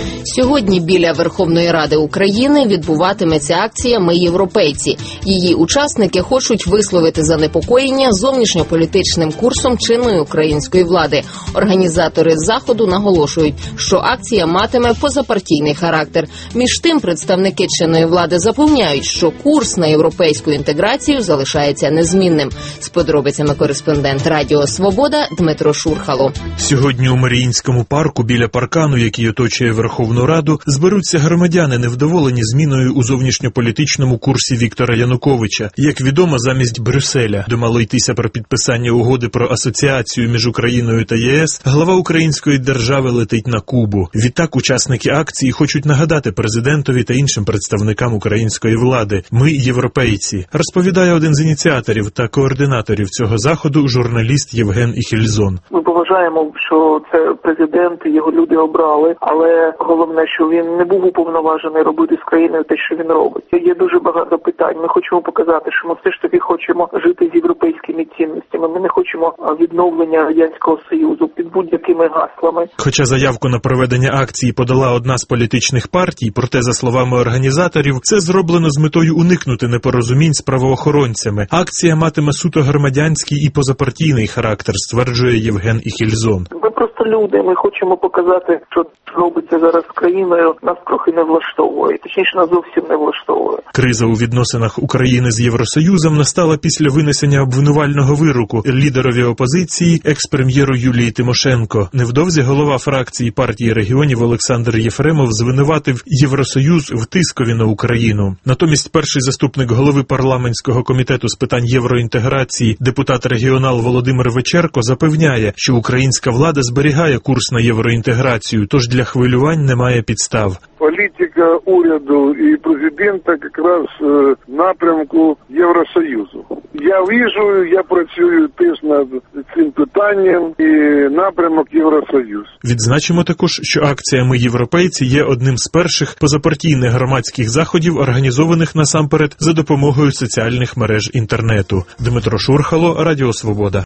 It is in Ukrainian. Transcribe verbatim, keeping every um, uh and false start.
Сьогодні біля Верховної Ради України відбуватиметься акція «Ми європейці». Її учасники хочуть висловити занепокоєння зовнішньополітичним курсом чинної української влади. Організатори заходу наголошують, що акція матиме позапартійний характер. Між тим, представники чинної влади запевняють, що курс на європейську інтеграцію залишається незмінним. З подробицями кореспондент Радіо Свобода Дмитро Шурхало. Сьогодні у Маріїнському парку біля паркану, який оточує Верховну Раду, зберуться громадяни, невдоволені зміною у зовнішньополітичному курсі Віктора Януковича. Як відомо, замість Брюсселя, де мало йтися про підписання угоди про асоціацію між Україною та ЄС, глава української держави летить на Кубу. Відтак учасники акції хочуть нагадати президентові та іншим представникам української влади: «Ми європейці», розповідає один з ініціаторів та координаторів цього заходу журналіст Євген Іхельзон. Ми поважаємо, що це президент, його люди обрали, але головне, що він не був уповноважений робити з країною те, що він робить. Є дуже багато питань. Ми хочемо показати, що ми все ж таки хочемо жити з європейськими цінностями. Ми не хочемо відновлення Радянського Союзу під будь-якими гаслами. Хоча заявку на проведення акції подала одна з політичних партій, проте, за словами організаторів, це зроблено з метою уникнути непорозумінь з правоохоронцями. Акція матиме суто громадянський і позапартійний характер, стверджує Євген Іхельзон. Ми просто люди, ми хочемо показати, що робиться зараз з країною, нас трохи не влаштовує, точніше, нас зовсім не влаштовує. Криза у відносинах України з Євросоюзом настала після винесення обвинувального вироку лідерові опозиції, екс-прем'єру Юлії Тимошенко. Невдовзі голова фракції партії регіонів Олександр Єфремов звинуватив Євросоюз в тискові на Україну. Натомість перший заступник голови парламентського комітету з питань євроінтеграції, депутат-регіонал Володимир Вечерко, запевняє, що українська влада зберігає курс на євроінтеграцію, тож для хвилювань немає підстав. Політика уряду і президента якраз в напрямку Євросоюзу. Я вижу, я працюю теж над цим питанням і напрямок Євросоюз. Відзначимо також, що акція «Ми європейці» є одним з перших позапартійних громадських заходів, організованих насамперед за допомогою соціальних мереж інтернету. Дмитро Шурхало, Радіо Свобода.